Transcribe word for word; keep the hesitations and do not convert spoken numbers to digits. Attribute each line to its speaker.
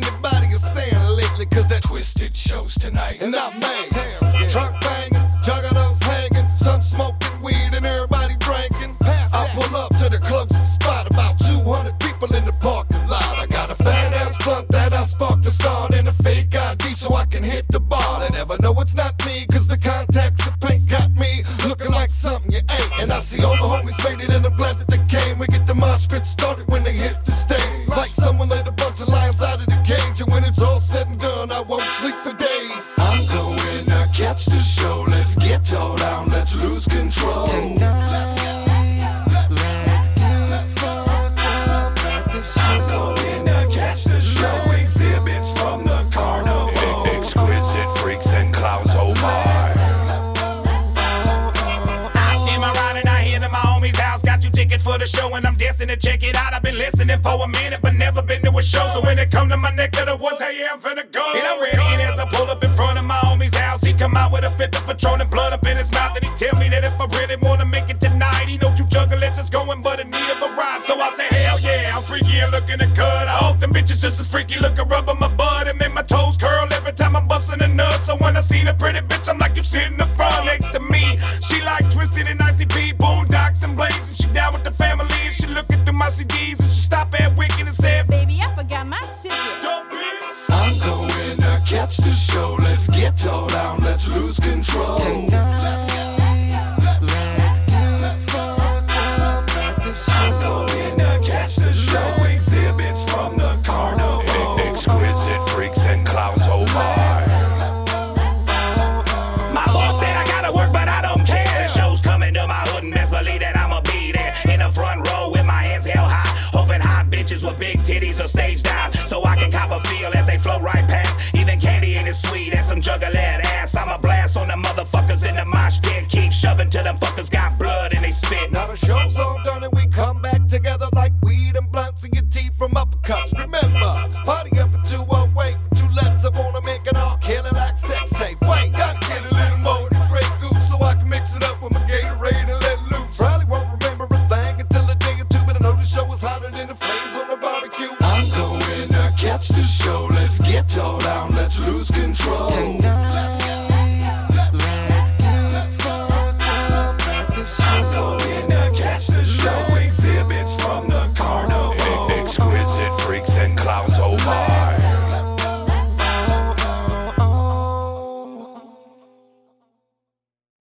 Speaker 1: anybody is saying lately, cause that twisted shows tonight. And not made. Trunk banging, juggalos hanging, some smoking weed and everybody drinking. I pull up to the closest spot, about two hundred people in the parking lot. I got a fat ass blunt that I sparked to start and a fake I D so I can hit the bar. They never know it's not me, cause the contacts of paint got me looking like something you ain't. And I see all the homies faded and I'm glad that they came. We get the mosh pit started when they hit the stage. Like someone let a bunch of lions out of the cage. And when it's all said and done, I won't sleep for days. I'm going to catch the show. Let's get towed down, let's lose control. Tonight, let's get fucked up at the show. I'm going to catch the show. Exhibits from the carnival.
Speaker 2: Exquisite freaks and clowns, oh my.
Speaker 3: Am I riding out here to my homie's house? Got you tickets for the show and I'm destined to check it out. I've been listening for a minute but never been to a show. So when it come to my neck of the woods, hey yeah, I'm finna go. And I'm ready, and as I pull up in front of my homie's house, he come out with a fifth of Patron and blood up in his mouth. And he tell me that if I really wanna make it tonight, he knows you jugglers is going but in need of a ride. So I say hell yeah, I'm freaky and looking to cut. I hope them bitches just as freaky, looking rub on my butt and make my toes curl every time I'm busting a nut. So when I see the pretty bitch, I'm like, you sit in the front next to me. She like Twisted and I C P, Boondocks and Blaze, and she down with the family. And she looking through my C Ds and she stop at Wicked and said,
Speaker 4: baby, I forgot my ticket.
Speaker 1: I'm going to catch the show. Let's get towed down, let's lose control. Tonight, let's get fucked up at the show. I'm going to catch the show. Exhibits from the carnival.
Speaker 2: Exquisite freaks and clowns, oh my.
Speaker 3: My boss said I gotta work, but I don't care. The show's coming to my hood, and best believe that I'ma be there in the front row with my hands held high, hoping hot bitches with big titties are stage down, so I can cop a feel as they flow right past. Even candy ain't as sweet as some juggalette ass. I'm a blast on the motherfuckers in the mosh pit, keep shoving till them fuckers got blood and they spit.
Speaker 1: Now the show's all done and we come back together like weed and blunts in your teeth from uppercuts. Remember, party up until one wait, two lets I wanna make it all killing like sex tape. Wait, gotta get a little more than Grey Goose so I can mix it up with my Gatorade and let loose. Probably won't remember a thing until a day or two, but I know the show was hotter than the flames on the barbecue. I'm going to catch the show. Let's get towed down, let's lose control. Tonight.